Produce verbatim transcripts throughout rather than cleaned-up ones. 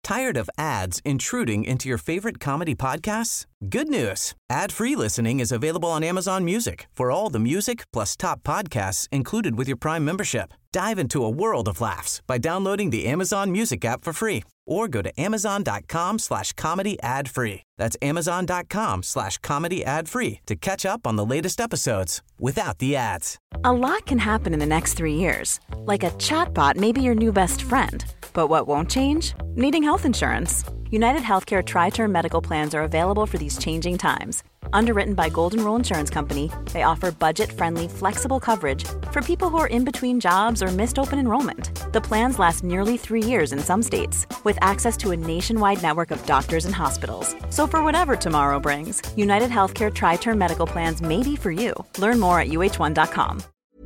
Tired of ads intruding into your favorite comedy podcasts? Good news. Ad-free listening is available on Amazon Music for all the music plus top podcasts included with your Prime membership. Dive into a world of laughs by downloading the Amazon Music app for free or go to amazon.com slash comedy ad free. That's amazon.com slash comedy ad free to catch up on the latest episodes without the ads. A lot can happen in the next three years. Like a chatbot may be your new best friend. But what won't change? Needing health insurance. United Healthcare Tri-Term Medical Plans are available for these changing times. Underwritten by Golden Rule Insurance Company, they offer budget-friendly, flexible coverage for people who are in between jobs or missed open enrollment. The plans last nearly three years in some states, with access to a nationwide network of doctors and hospitals. So for whatever tomorrow brings, United Healthcare Tri-Term Medical Plans may be for you. Learn more at U H one dot com.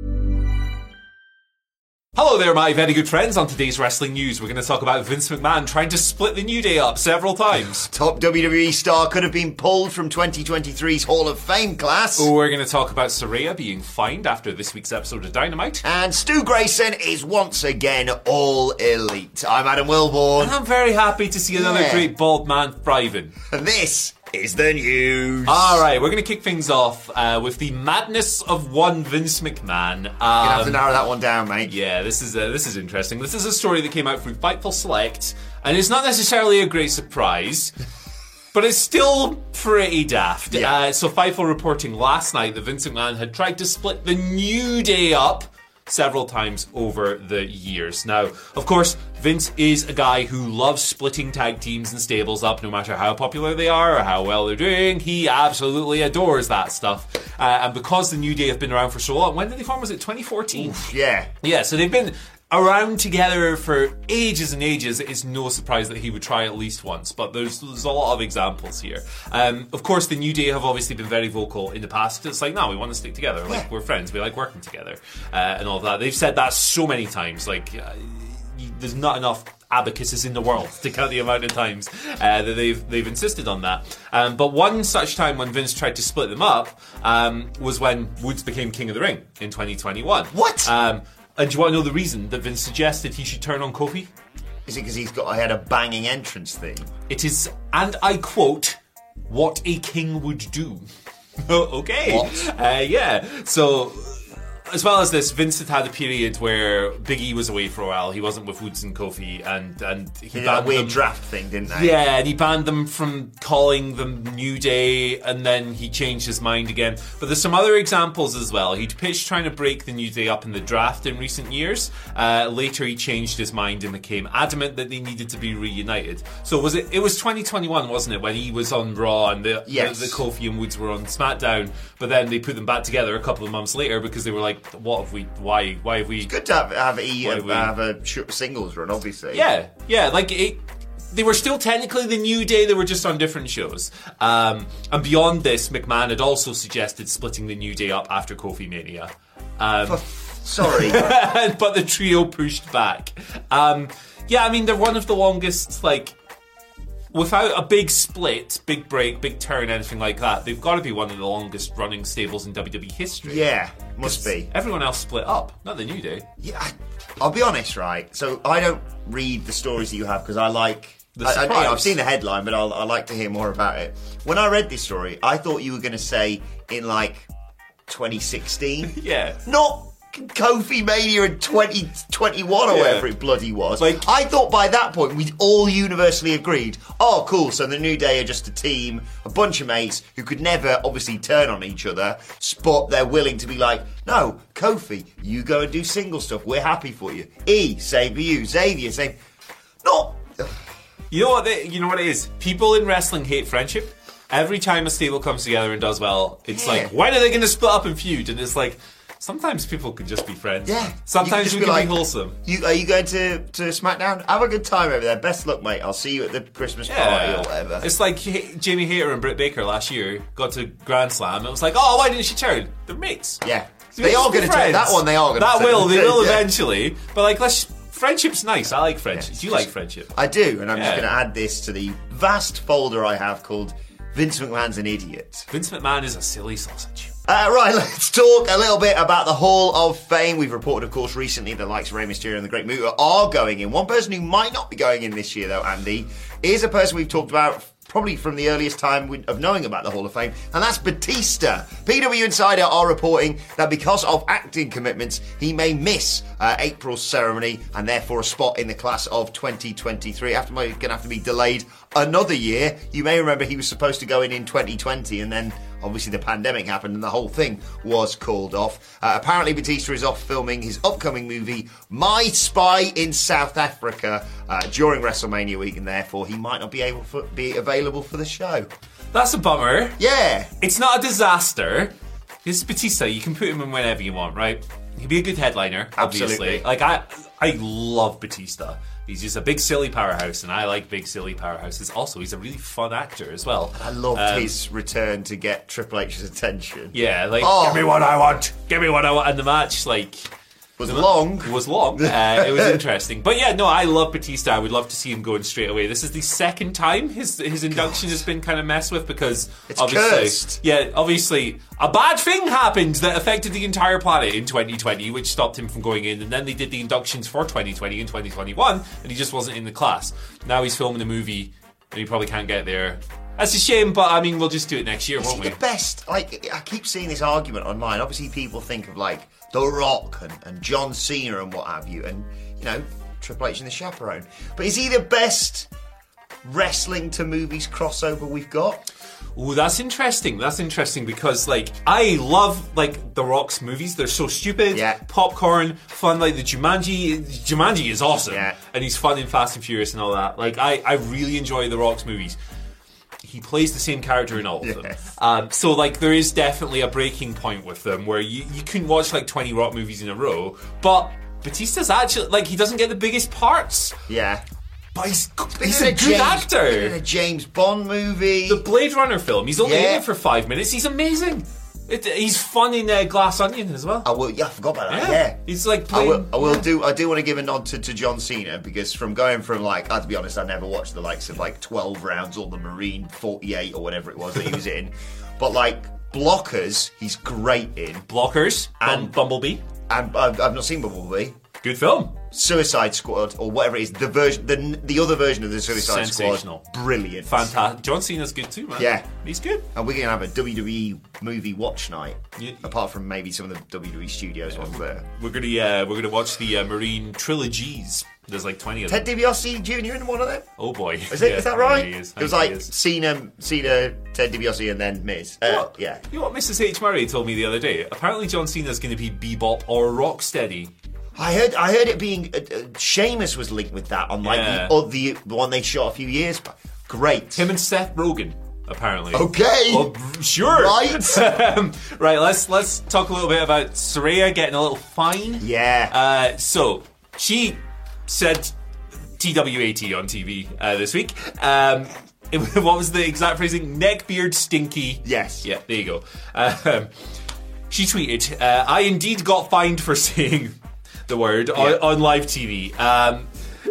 Hello there, my very good friends. On today's wrestling news, we're going to talk about Vince McMahon trying to split the New Day up several times. Top W W E star could have been pulled from twenty twenty-three's Hall of Fame class. We're going to talk about Saraya being fined after this week's episode of Dynamite. And Stu Grayson is once again all elite. I'm Adam Wilborn. And I'm very happy to see another yeah. great bald man thriving. And this is the news. Alright, we're going to kick things off uh, with the madness of one Vince McMahon. Um, You're going to have to narrow that one down, mate. Yeah, this is uh, this is interesting. This is a story that came out through Fightful Select, and it's not necessarily a great surprise, but it's still pretty daft. Yeah. Uh, so Fightful reporting last night that Vince McMahon had tried to split the New Day up several times over the years. Now, of course, Vince is a guy who loves splitting tag teams and stables up no matter how popular they are or how well they're doing. He absolutely adores that stuff. Uh, and because the New Day have been around for so long, when did they form? Was it twenty fourteen? Oof, yeah. Yeah, so they've been around together for ages and ages. It's no surprise that he would try at least once, but there's, there's a lot of examples here. Um, of course, the New Day have obviously been very vocal in the past. It's like, no, we want to stick together. Like, we're friends. We like working together. Uh, and all of that. They've said that so many times. Like, uh, there's not enough abacuses in the world to count the amount of times uh, that they've they've insisted on that. Um, but one such time when Vince tried to split them up um, was when Woods became King of the Ring in twenty twenty-one. What? Um, And do you want to know the reason that Vince suggested he should turn on Kofi? Is it because he's got had a banging entrance theme? It is, and I quote, what a king would do. Okay. What? Uh, yeah. So, as well as this, Vince had had a period where Big E was away for a while. He wasn't with Woods and Kofi, and and he They did banned that weird them. draft thing, didn't they? Yeah, and he banned them from calling them New Day, and then he changed his mind again. But there's some other examples as well. He'd pitched trying to break the New Day up in the draft in recent years. Uh, later, he changed his mind and became adamant that they needed to be reunited. So was it? It was twenty twenty-one, wasn't it, when he was on Raw and the, yes. the, the Kofi and Woods were on SmackDown? But then they put them back together a couple of months later because they were like, "What have we? Why? Why have we?" It's good to have, have, e, Why have, we- have a sh- singles run, obviously. Yeah, yeah, like it, they were still technically the New Day, they were just on different shows. Um, and beyond this, McMahon had also suggested splitting the New Day up after Kofi Mania. Um, For, sorry. but the trio pushed back. Um, yeah, I mean, they're one of the longest, like, without a big split, big break, big turn, anything like that, they've got to be one of the longest running stables in W W E history. Yeah, must be. Everyone else split up, not the New Day. Yeah, I, I'll be honest, right? So I don't read the stories that you have because I like... The I, I, surprise. I've seen the headline, but I'll, I like to hear more about it. When I read this story, I thought you were going to say in, like, twenty sixteen. Yeah. Not Kofi Mania in twenty twenty-one or Yeah. whatever it bloody was. Like- I thought by that point we'd all universally agreed, oh, cool, so the New Day are just a team, a bunch of mates who could never obviously turn on each other, but they're willing to be like, no, Kofi, you go and do single stuff, we're happy for you. E, same for you. Xavier, same... Not... You know what? They, you know what it is. People in wrestling hate friendship. Every time a stable comes together and does well, it's Yeah. like, when are they going to split up and feud? And it's like, sometimes people can just be friends. Yeah. Sometimes You we can can just be wholesome. You, are you going to, to SmackDown? Have a good time over there. Best luck, mate. I'll see you at the Christmas party or whatever. It's like H- Jamie Hayter and Britt Baker last year got to Grand Slam. It was like, oh, why didn't she turn? They're mates. Yeah. So They just are be going to turn. friends. That one they are going to That turn. will. They will Yeah. eventually. But like, let's. Friendship's nice. I like friendship. Yeah, Do you like friendship? I do, and I'm just Yeah. going to add this to the vast folder I have called Vince McMahon's an Idiot. Vince McMahon is a silly sausage. Uh, right, let's talk a little bit about the Hall of Fame. We've reported, of course, recently the likes of Rey Mysterio and the Great Muta are going in. One person who might not be going in this year, though, Andy, is a person we've talked about probably from the earliest time of knowing about the Hall of Fame, and that's Batista. P W Insider are reporting that because of acting commitments, he may miss uh, April's ceremony and therefore a spot in the class of twenty twenty-three. After going to have to be delayed another year. You may remember he was supposed to go in in twenty twenty, and then obviously the pandemic happened and the whole thing was called off. Uh, apparently Batista is off filming his upcoming movie, My Spy in South Africa, uh, during WrestleMania week, and therefore he might not be able to be available for the show. That's a bummer. Yeah. It's not a disaster. This is Batista. You can put him in whenever you want, right? He'd be a good headliner, obviously. Absolutely. Like, I, I love Batista. He's just a big, silly powerhouse, and I like big, silly powerhouses. Also, he's a really fun actor as well. I loved Um, his return to get Triple H's attention. Yeah, like, Oh. give me what I want. Give me what I want. And the match, like... Was long. was long. Uh, it was interesting. But yeah, no, I love Batista. I would love to see him going straight away. This is the second time his his induction has been kind of messed with because It's obviously, cursed. yeah, obviously a bad thing happened that affected the entire planet in twenty twenty, which stopped him from going in. And then they did the inductions for twenty twenty and twenty twenty-one, and he just wasn't in the class. Now he's filming a movie, and he probably can't get there. That's a shame, but I mean, we'll just do it next year, Is won't he we? the best? Like, I keep seeing this argument online. Obviously, people think of, like, The Rock and, and John Cena and what have you, and, you know, Triple H and the Chaperone. But is he the best wrestling to movies crossover we've got? Ooh, that's interesting. That's interesting because, like, I love, like, The Rock's movies. They're so stupid. Yeah. Popcorn, fun, like the Jumanji. Jumanji is awesome. Yeah. And he's fun in Fast and Furious and all that. Like, I, I really enjoy The Rock's movies. He plays the same character in all of them. Yes. Um, so, like, there is definitely a breaking point with them where you, you couldn't watch, like, twenty Rock movies in a row. But Batista's actually, like, he doesn't get the biggest parts. Yeah. But he's, He's he's in a good James, actor. In a James Bond movie. The Blade Runner film. He's only Yeah. in it for five minutes. He's amazing. It, he's fun in uh, Glass Onion as well. I will. Yeah, I forgot about that. yeah. Yeah. He's like I playing, will. I will do. I do want to give a nod to, to John Cena because from going from like, I have to be honest, I never watched the likes of like twelve rounds or the Marine forty-eight or whatever it was that he was in, but like Blockers, he's great in. Blockers And- and Bumblebee. And I've, I've not seen Bumblebee. Good film. Suicide Squad or whatever it is, the version, the the other version of the Suicide Sensational. Squad, brilliant, Fantastic. John Cena's good too, man. Yeah. He's good. And we're gonna have a W W E movie watch night, Yeah. apart from maybe some of the W W E Studios ones there. We're gonna uh, we're gonna watch the uh, Marine trilogies. There's like twenty of them. Ted DiBiase Junior in one of them. Oh boy. Is it? Yeah, Is that right? yeah, he is. It was I think like he is. Cena, Cena, Ted DiBiase, and then Miz. Uh, What? yeah. You know what Missus H. Murray told me the other day? Apparently John Cena's going to be Bebop or Rocksteady. I heard. I heard it being. Uh, uh, Sheamus was linked with that on like Yeah. the, uh, the the one they shot a few years back. Great. Him and Seth Rogen, apparently. Okay. Well, sure. Right. um, right. Let's let's talk a little bit about Saraya getting a little fine. Yeah. Uh, so she said T W A T on T V uh, this week. Um, it- what was the exact phrasing? Neckbeard stinky. Yes. Yeah. There you go. Um, she tweeted, uh, "I indeed got fined for saying the word Yeah. on, on live T V." Um,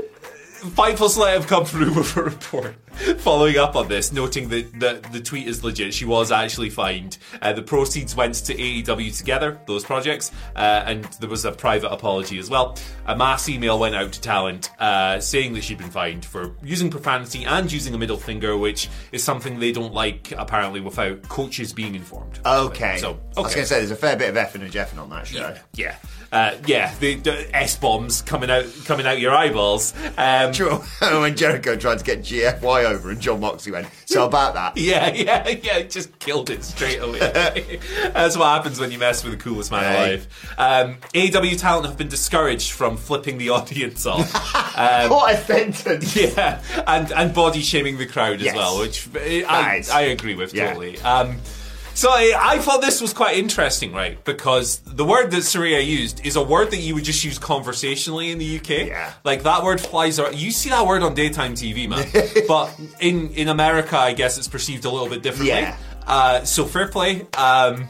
Fightful Select have come through with a report following up on this, noting that the, the tweet is legit. She was actually fined. Uh, the proceeds went to A E W Together, those projects, uh, and there was a private apology as well. A mass email went out to talent uh, saying that she'd been fined for using profanity and using a middle finger, which is something they don't like, apparently, without coaches being informed. Okay. So, I was okay. going to say there's a fair bit of effing and jeffing on that show. Yeah, yeah, uh, yeah. The, the S bombs coming out, coming out your eyeballs. Um, True. When Jericho tried to get G F Y over and John Moxley went, so about that. Yeah, yeah, yeah. Just killed it straight away. That's what happens when you mess with the coolest man Hey. alive. Um, A E W talent have been discouraged from flipping the audience off. Um, What a sentence. yeah, and and body shaming the crowd as Yes. well, which I, Nice. I agree with Yeah. totally. Um, so I, I thought this was quite interesting, right? Because the word that Saraya used is a word that you would just use conversationally in the U K. Yeah. Like that word flies around. You see that word on daytime T V, man. But in, in America, I guess it's perceived a little bit differently. Yeah. Uh, so fair play. Um,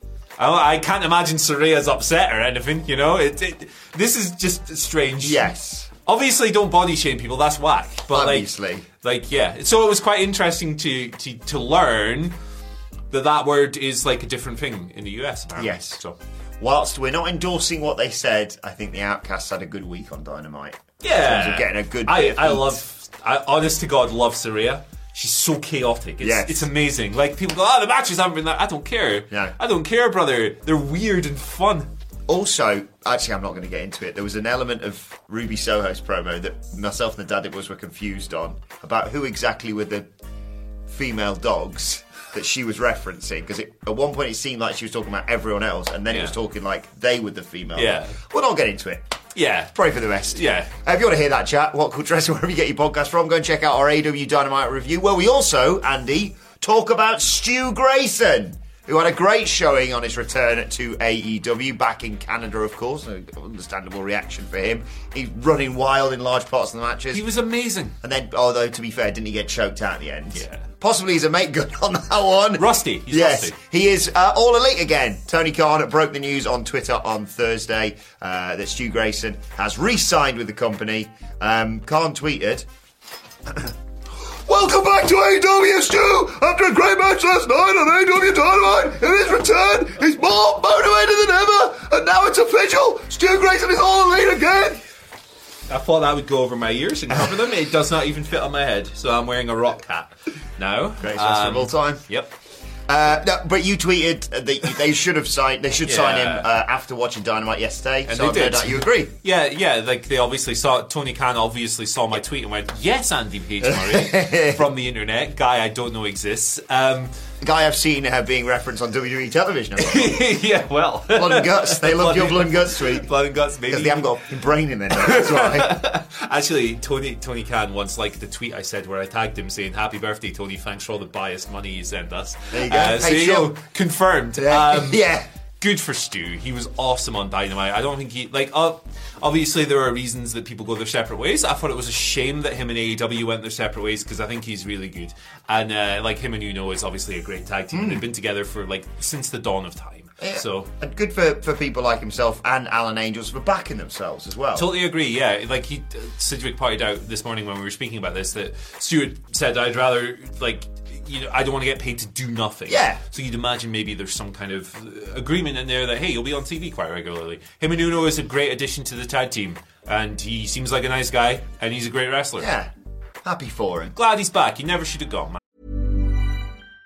I, I can't imagine Saraya's upset or anything, you know? It, it, this is just strange. Yes. Obviously, don't body shame people. That's whack. But Obviously. like, like, yeah. So it was quite interesting to to to learn that that word is like a different thing in the U S, apparently. Yes. So, whilst we're not endorsing what they said, I think the Outcasts had a good week on Dynamite. yeah. In terms of getting a good I, bit of I heat. love, I, honest to God, love Saraya. She's so chaotic. It's, Yes. it's amazing. Like, people go, oh, the matches haven't been that. I don't care. No. I don't care, brother. They're weird and fun. Also, actually, I'm not going to get into it. There was an element of Ruby Soho's promo that myself and the Daddy Boys were confused on about who exactly were the female dogs that she was referencing. Because at one point it seemed like she was talking about everyone else, and then Yeah. it was talking like they were the female. Yeah. We'll not get into it. Yeah. Pray for the best. Yeah. Uh, if you want to hear that chat, What Culture Wrestling, wherever you get your podcast from, go and check out our A E W Dynamite review, where we also, Andy, talk about Stu Grayson, who had a great showing on his return to A E W, back in Canada, of course. An understandable reaction for him. He's running wild in large parts of the matches. He was amazing. And then, although to be fair, didn't he get choked out at the end? Yeah. Possibly he's a make good on that one. Rusty. He's yes, rusty. he is uh, all elite again. Tony Khan broke the news on Twitter on Thursday uh, that Stu Grayson has re-signed with the company. Um, Khan tweeted, "Welcome back to A E W, Stu! After a great match last night on A E W Dynamite, in his return, he's more motivated than ever, and now it's official, Stu Grayson is all elite again!" I thought that would go over my ears and cover them. It does not even fit on my head, so I'm wearing a rock hat now. Greatest wrestler of all time. Yep. Uh, no, but you tweeted that they should have signed. They should sign him Yeah. uh, after watching Dynamite yesterday. And so they I've no did. doubt you agree. Yeah, yeah, like they obviously saw, Tony Khan obviously saw my tweet and went, yes, Andy Page Murray, from the internet, guy I don't know exists. Um, The guy I've seen uh, being referenced on W W E television. yeah, well. Blood and guts. They love your blood and guts tweet. Blood and guts, maybe. Because they haven't got a brain in their nose. That's why. Actually, Tony Tony Khan once liked the tweet I said where I tagged him saying, happy birthday, Tony, thanks for all the biased money you sent us. There you go. Uh, so Hey, you Sean. go, confirmed. Yeah. Um, yeah. Good for Stu. He was awesome on Dynamite. I don't think he like. Uh, obviously, there are reasons that people go their separate ways. I thought it was a shame that him and A E W went their separate ways because I think he's really good. And uh, like him and Uno is obviously a great tag team. Mm. They've been together for like since the dawn of time. Yeah. So and good for, for people like himself and Alan Angels for backing themselves as well. Totally agree. Yeah, like he, uh, Sidgwick pointed out this morning when we were speaking about this that Stuart said I'd rather like. You know, I don't want to get paid to do nothing. Yeah. So you'd imagine maybe there's some kind of agreement in there that, hey, you'll be on T V quite regularly. Him and Uno is a great addition to the tag team. And he seems like a nice guy. And he's a great wrestler. Yeah. Happy for him. Glad he's back. He never should have gone, man.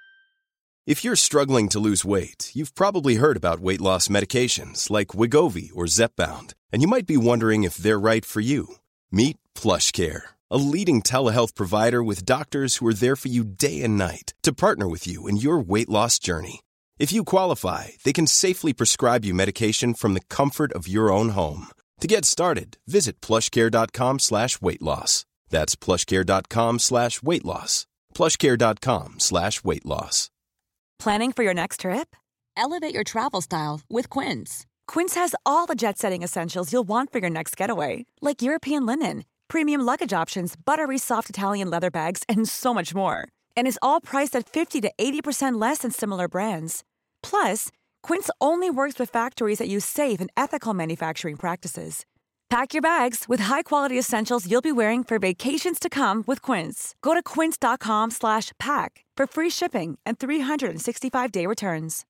If you're struggling to lose weight, you've probably heard about weight loss medications like Wegovy or Zepbound. And you might be wondering if they're right for you. Meet PlushCare, a leading telehealth provider with doctors who are there for you day and night to partner with you in your weight loss journey. If you qualify, they can safely prescribe you medication from the comfort of your own home. To get started, visit plushcare.com slash weight loss. That's plushcare.com slash weight loss. plushcare.com slash weight loss. Planning for your next trip? Elevate your travel style with Quince. Quince has all the jet-setting essentials you'll want for your next getaway, like European linen, premium luggage options, buttery soft Italian leather bags, and so much more. And is all priced at fifty to eighty percent less than similar brands. Plus, Quince only works with factories that use safe and ethical manufacturing practices. Pack your bags with high-quality essentials you'll be wearing for vacations to come with Quince. Go to quince.com slash pack for free shipping and three sixty-five day returns.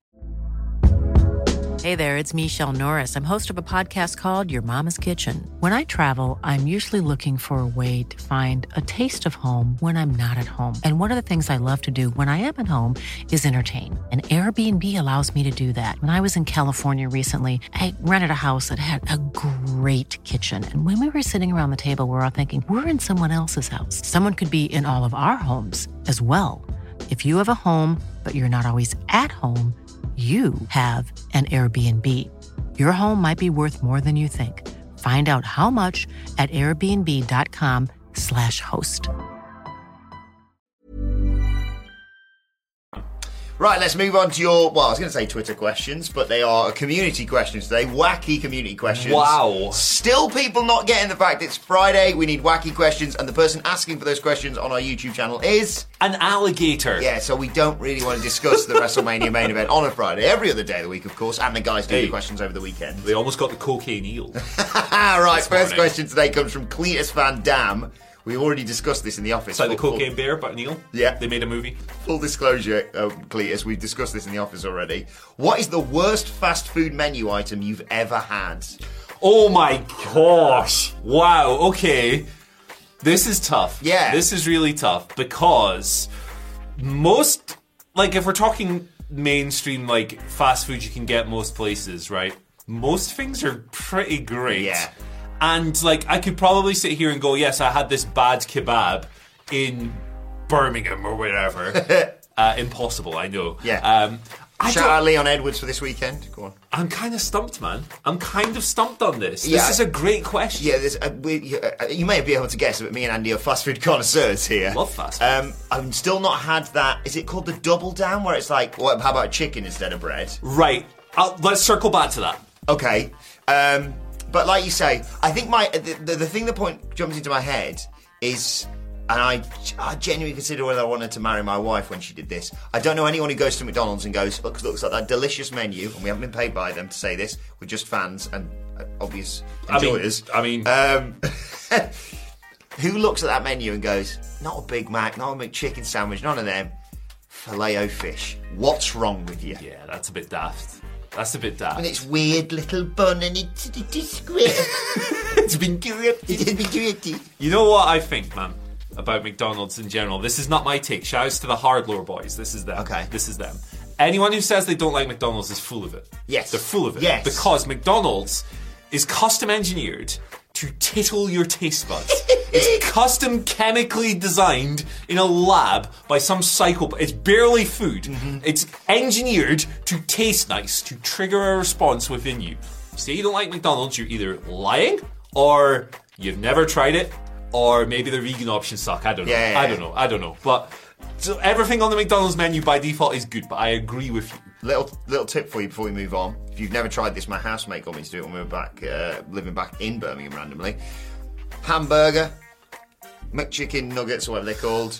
Hey there, it's Michelle Norris. I'm host of a podcast called Your Mama's Kitchen. When I travel, I'm usually looking for a way to find a taste of home when I'm not at home. And one of the things I love to do when I am at home is entertain. And Airbnb allows me to do that. When I was in California recently, I rented a house that had a great kitchen. And when we were sitting around the table, we were all thinking, we're in someone else's house. Someone could be in all of our homes as well. If you have a home, but you're not always at home, you have an Airbnb. Your home might be worth more than you think. Find out how much at airbnb.com slash host. Right, let's move on to your, well, I was going to say Twitter questions, but they are community questions today. Wacky community questions. Wow. Still people not getting the fact it's Friday, we need wacky questions, and the person asking for those questions on our YouTube channel is... An alligator. Yeah, so we don't really want to discuss the WrestleMania main event on a Friday. Every other day of the week, of course, and the guys do Hey. the questions over the weekend. They almost got the cocaine eel. right, This first morning. question today comes from Cletus Van Dam. We already discussed this in the office. It's like the full, Cocaine Bear, but Neil. Yeah. They made a movie. Full disclosure, uh, Cletus, we've discussed this in the office already. What is the worst fast food menu item you've ever had? Oh my gosh. Wow, okay. This is tough. Yeah. This is really tough because most, like if we're talking mainstream, like fast food you can get most places, right? Most things are pretty great. Yeah. And like I could probably sit here and go, yes, I had this bad kebab in Birmingham or whatever. uh, impossible, I know. Yeah. Um, I Shout don't- out Leon Edwards for this weekend. Go on. I'm kind of stumped, man. I'm kind of stumped on this. Yeah. This is a great question. Yeah, there's, uh, we, uh, you may be able to guess, but me and Andy are fast food connoisseurs here. Love fast food. Um, I've still not had that. Is it called the double down, where it's like, well, how about chicken instead of bread? Right. I'll, let's circle back to that. Okay. Um, but like you say, I think my the, the, the thing that point jumps into my head is, and I, I genuinely consider whether I wanted to marry my wife when she did this. I don't know anyone who goes to McDonald's and goes, looks, looks like that delicious menu, and we haven't been paid by them to say this. We're just fans and uh, obvious enjoyers. I mean, Um, who looks at that menu and goes, not a Big Mac, not a McChicken sandwich, none of them. Filet-O-Fish. What's wrong with you? yeah, that's a bit daft. That's a bit daft. And it's weird little bun and it's, it's great. It's been good. It's been great. You know what I think, man, about McDonald's in general? This is not my take. Shouts to the Hardlore boys. This is them. Okay. This is them. Anyone who says they don't like McDonald's is full of it. Yes. They're full of it. Yes. Because McDonald's is custom engineered to tittle your taste buds. It's custom chemically designed in a lab by some psychopath. It's barely food. Mm-hmm. It's engineered to taste nice, to trigger a response within you. Say you don't like McDonald's, you're either lying or you've never tried it, or maybe the vegan options suck. I don't know. Yeah, yeah, I yeah. don't know. I don't know. But so everything on the McDonald's menu by default is good, but I agree with you. Little little tip for you before we move on. If you've never tried this, my housemate got me to do it when we were back, uh, living back in Birmingham randomly. Hamburger, McChicken nuggets, or whatever they're called.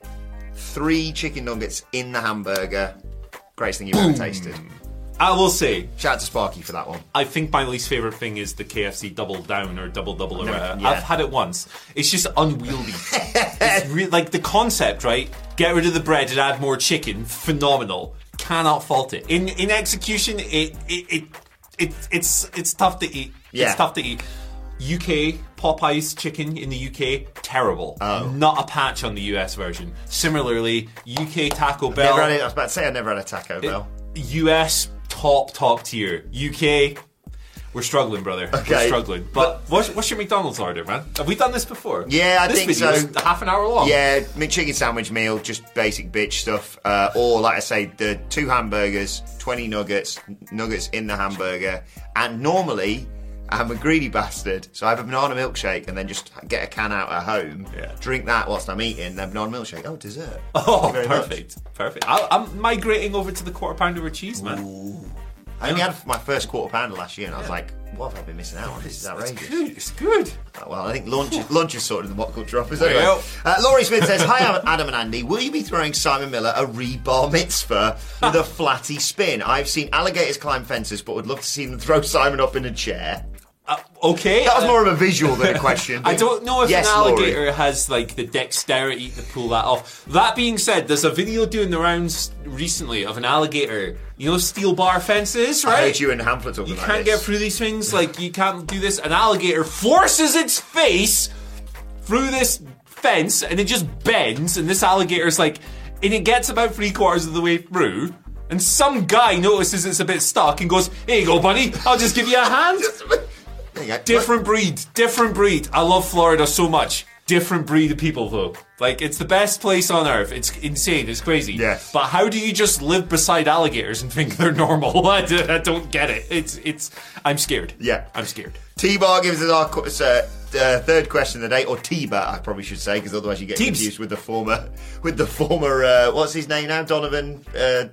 Three chicken nuggets in the hamburger. Greatest thing you've ever tasted. I will say, Shout out to Sparky for that one. I think my least favourite thing is the K F C double down or double double or Never- whatever. yeah. I've had it once. It's just unwieldy. It's re- like the concept, right? Get rid of the bread and add more chicken. Phenomenal. Cannot fault it. In in execution, it it, it, it it's it's tough to eat. Yeah. It's tough to eat. U K Popeyes chicken in the U K, terrible. Oh. Not a patch on the U S version. Similarly, U K Taco Bell. Never had it, I was about to say I never had a Taco Bell. U S top top tier. U K, we're struggling, brother. Okay. We're struggling. But what's, what's your McDonald's order, man? Have we done this before? Yeah, I this think video's so. half an hour long. Yeah, McChicken sandwich meal, just basic bitch stuff. Uh, or, like I say, the two hamburgers, twenty nuggets, nuggets in the hamburger. And normally, I'm a greedy bastard, so I have a banana milkshake and then just get a can out at home, Yeah. drink that whilst I'm eating, then banana milkshake. Oh, dessert. Oh, Thank you very much. perfect. Perfect. I, I'm migrating over to the quarter pounder with cheese, man. I only had my first quarter pounder last year and I was like, what have I been missing out on? This is outrageous. Good. It's good. Uh, Well, I think lunch is, lunch is sorted in the what culture office. There you Anyway. go. Uh, Laurie Smith says, hi, Adam and Andy. Will you be throwing Simon Miller a rebar mitzvah with a flatty spin? I've seen alligators climb fences, but would love to see them throw Simon up in a chair. Uh, okay. That was uh, more of a visual than a question. I don't know if Yes, an alligator Laurie. has like the dexterity to pull that off. That being said, there's a video doing the rounds recently of an alligator. You know, steel bar fences, right? I heard you in Hamlet talking You about can't this. get through these things. Like you can't do this. An alligator forces its face through this fence, and it just bends. And this alligator's like, and it gets about three quarters of the way through. And some guy notices it's a bit stuck and goes, "Here you go, buddy. I'll just give you a hand." There you go. Different breed, different breed. I love Florida so much. Different breed of people, though. Like, it's the best place on earth. It's insane. It's crazy. Yes. But how do you just live beside alligators and think they're normal? I d- I don't get it. It's, it's. I'm scared. Yeah. I'm scared. T-Bar gives us our qu- uh, uh, third question of the day, or T-Bar, I probably should say, because otherwise you get Teebs. confused with the former, with the former, uh, what's his name now? Donovan, uh,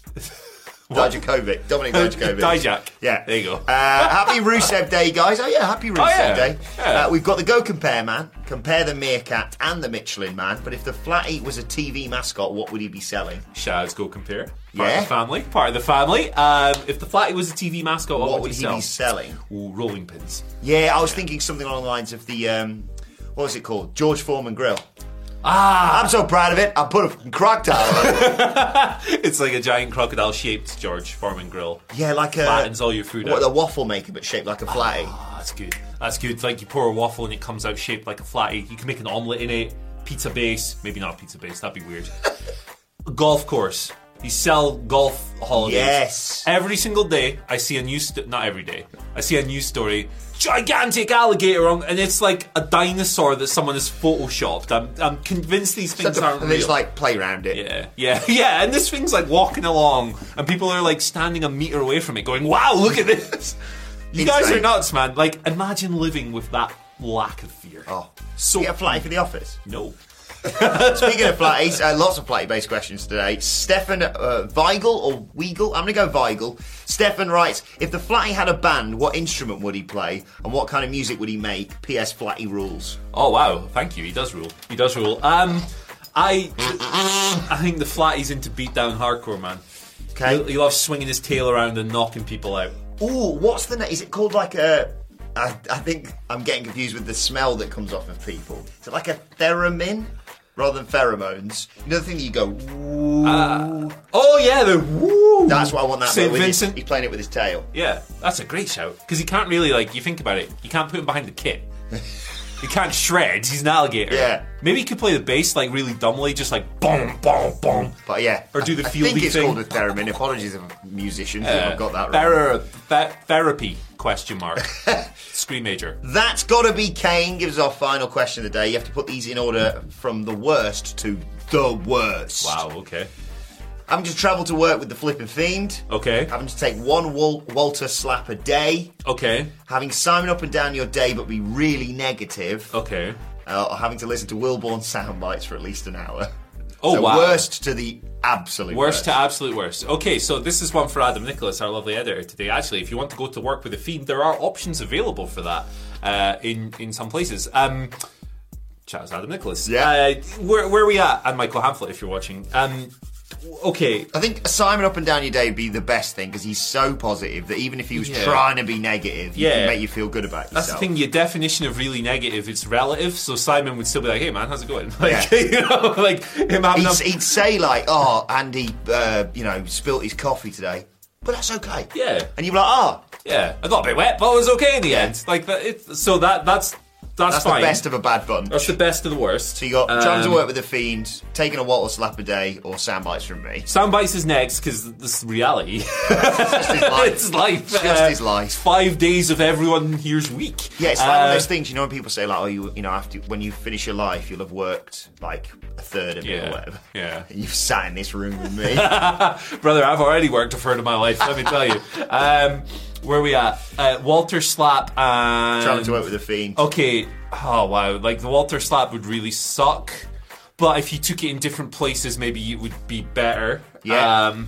Dijakovic. Dominic Dijakovic. Dijak. Yeah. There you go. Uh, happy Rusev Day, guys. Oh, yeah, happy Rusev yeah. Day. Yeah. Uh, we've got the Go Compare Man, compare the Meerkat and the Michelin Man, but if the Flatty was a T V mascot, what would he be selling? Shaz, go compare. Part Yeah. of the family. Part of the family. Um, if the Flatty was a T V mascot, what, What would would he he sell? be selling? Ooh, rolling pins. Yeah, I was thinking something along the lines of the, um, what was it called? George Foreman Grill. Ah! I'm so proud of it, I put a fucking crocodile on it. It's like a giant crocodile-shaped George Foreman grill. Yeah, like a... Flattens all your food what, out. a waffle maker, but shaped like a flatty. Ah, that's good. That's good. It's like you pour a waffle and it comes out shaped like a flatty. You can make an omelette in it. Pizza base. Maybe not a pizza base. That'd be weird. A golf course. You sell golf holidays. Yes. Every single day, I see a new... St- not every day. I see a news story. Gigantic alligator on... And it's like a dinosaur that someone has photoshopped. I'm, I'm convinced these things So, aren't and real. it's like play around it. Yeah, yeah, yeah. And this thing's like walking along, and people are like standing a meter away from it, going, "Wow, look at this!" You guys Insane. are nuts, man. Like, imagine living with that lack of fear. Oh, so you get a flatty for the office. no. Speaking of flatties, uh, lots of flatty-based questions today. Stefan uh, Weigel or Weigel? I'm going to go Weigel. Stefan writes, if the flatty had a band, what instrument would he play? And what kind of music would he make? P S Flatty rules. Oh wow, thank you. He does rule. He does rule. Um, I, I think the flatty's into beatdown hardcore, man. Okay. He, he loves swinging his tail around and knocking people out. Ooh, what's the name? Is it called like a... I, I think I'm getting confused with the smell that comes off of people. Is it like a theremin? Rather than pheromones. You know the thing that you go... Woo. Uh, oh yeah, the woo. That's what I want that Saint with. He's, Vincent. he's playing it with his tail. Yeah, that's a great shout. Because he can't really, like, you think about it, you can't put him behind the kit. He can't shred, he's an alligator. Yeah. Maybe he could play the bass, like, really dumbly, just like, boom, boom, boom. But yeah. Or do the I, fieldy I think it's thing. called a theremin. Apologies of musicians if Uh, I've got that wrong. thera- th- therapy, question mark. Screen major. That's got to be Kane. Gives us our final question of the day. You have to put these in order from the worst to the worst. Wow, okay. Having to travel to work with the flipping fiend. Okay. Having to take one Wal- Walter slap a day. Okay. Having Simon up and down your day but be really negative. Okay. Uh, or having to listen to Wilborn sound bites for at least an hour. Oh, so wow. worst to the absolute worst. Worst to absolute worst. Okay, so this is one for Adam Nicholas, our lovely editor today. Actually, if you want to go to work with a fiend, there are options available for that uh, in in some places. Um, chat with Adam Nicholas. Yeah. Uh, where where are we at? And Michael Hamflet, if you're watching. Um, okay. I think Simon up and down your day would be the best thing because he's so positive that even if he was Yeah. trying to be negative, he Yeah. can make you feel good about yourself. That's the thing. Your definition of really negative, it's relative. So Simon would still be like, "Hey man, how's it going?" Like, Yeah. you know, like him having. He'd, a- he'd say like, "Oh, Andy, uh, you know, spilt his coffee today," but that's okay. Yeah. And you'd be like, "Oh, Yeah, I got a bit wet, but it was okay in the end. Like that. It, so that that's that's, that's fine. the best of a bad bunch." That's the best of the worst. So you got trying to Um, work with the fiend, taking a Walter slap a day, or sound bites from me. Soundbites is next because this is reality. It's just his life. It's life. It's just Uh, his life. it's five days of everyone here's week. Yeah, it's like one of Uh, those things, you know, when people say like, "Oh, you, you know, after when you finish your life, you'll have worked like a third of it Yeah, or whatever." yeah. And you've sat in this room with me. Brother, I've already worked a third of my life, let me tell you. Um, where are we at? Uh, Walter Slap and... Trying to work with the fiend. Okay, oh wow, like the Walter Slap would really suck, but if you took it in different places, maybe it would be better. Yeah. Um,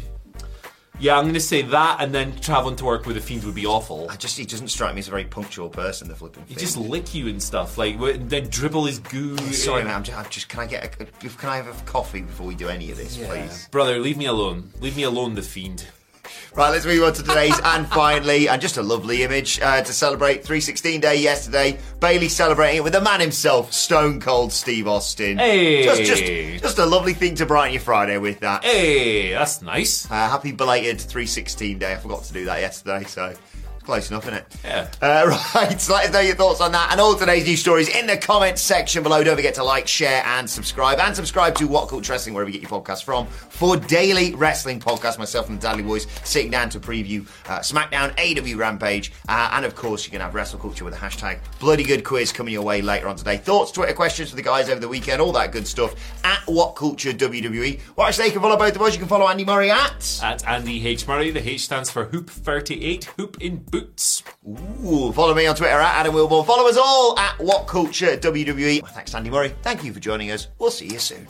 yeah, I'm going to say that, and then travelling to work with a fiend would be awful. I just he doesn't strike me as a very punctual person. The flipping He fiend. just lick you and stuff, like w- then dribble his goo. Sorry, in. man. I'm just, I'm just. Can I get? A, can I have a coffee before we do any of this, please? Brother, leave me alone. Leave me alone, the fiend. Right, let's move on to today's and finally, and just a lovely image uh, to celebrate three sixteen Day yesterday. Bailey celebrating it with the man himself, Stone Cold Steve Austin. Hey. just, just, just a lovely thing to brighten your Friday with that. Hey, that's nice. Uh, happy belated three sixteen Day. I forgot to do that yesterday, so close enough, isn't it? Yeah. Uh, right, so let us know your thoughts on that and all today's news stories in the comments section below. Don't forget to like, share, and subscribe. And subscribe to What Culture Wrestling, wherever you get your podcasts from, for daily wrestling podcasts. Myself and the Dudley Boys sitting down to preview uh, SmackDown, A E W Rampage, uh, and of course, you can have Wrestle Culture with the hashtag Bloody Good Quiz coming your way later on today. Thoughts, Twitter questions for the guys over the weekend, all that good stuff at What Culture W W E. What I say, you can follow both of us. You can follow Andy Murray at... At Andy H. Murray, the H stands for Hoop thirty-eight, Hoop in Boots. Ooh, follow me on Twitter at Adam Wilborn. Follow us all at What Culture W W E. Well, thanks, Andy Murray. Thank you for joining us. We'll see you soon.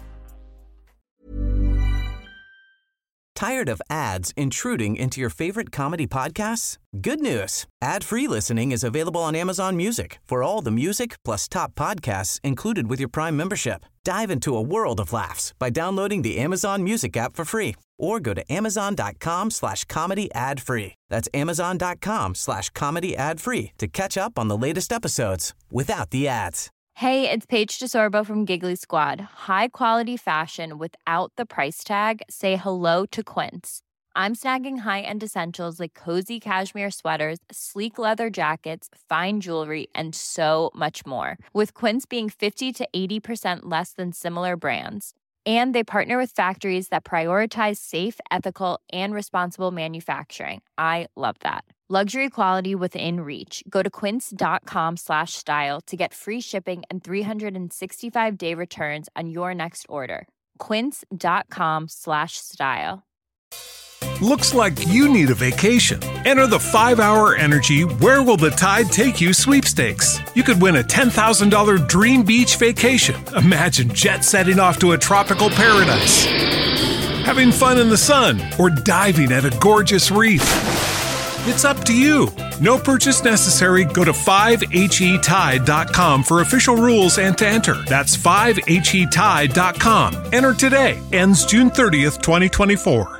Tired of ads intruding into your favorite comedy podcasts? Good news. Ad-free listening is available on Amazon Music for all the music plus top podcasts included with your Prime membership. Dive into a world of laughs by downloading the Amazon Music app for free or go to amazon.com slash comedy ad free. That's amazon.com slash comedy ad free to catch up on the latest episodes without the ads. Hey, it's Paige DeSorbo from Giggly Squad. High quality fashion without the price tag. Say hello to Quince. I'm snagging high-end essentials like cozy cashmere sweaters, sleek leather jackets, fine jewelry, and so much more. With Quince being fifty to eighty percent less than similar brands. And they partner with factories that prioritize safe, ethical, and responsible manufacturing. I love that. Luxury quality within reach. Go to quince.com slash style to get free shipping and three sixty-five day returns on your next order. Quince.com slash style. Looks like you need a vacation. Enter the five hour Energy Where Will the Tide Take You sweepstakes. You could win a ten thousand dollars dream beach vacation. Imagine jet setting off to a tropical paradise, having fun in the sun, or diving at a gorgeous reef. It's up to you. No purchase necessary. Go to five H E tide dot com for official rules and to enter. That's five H E tide dot com. Enter today. Ends June thirtieth, twenty twenty-four.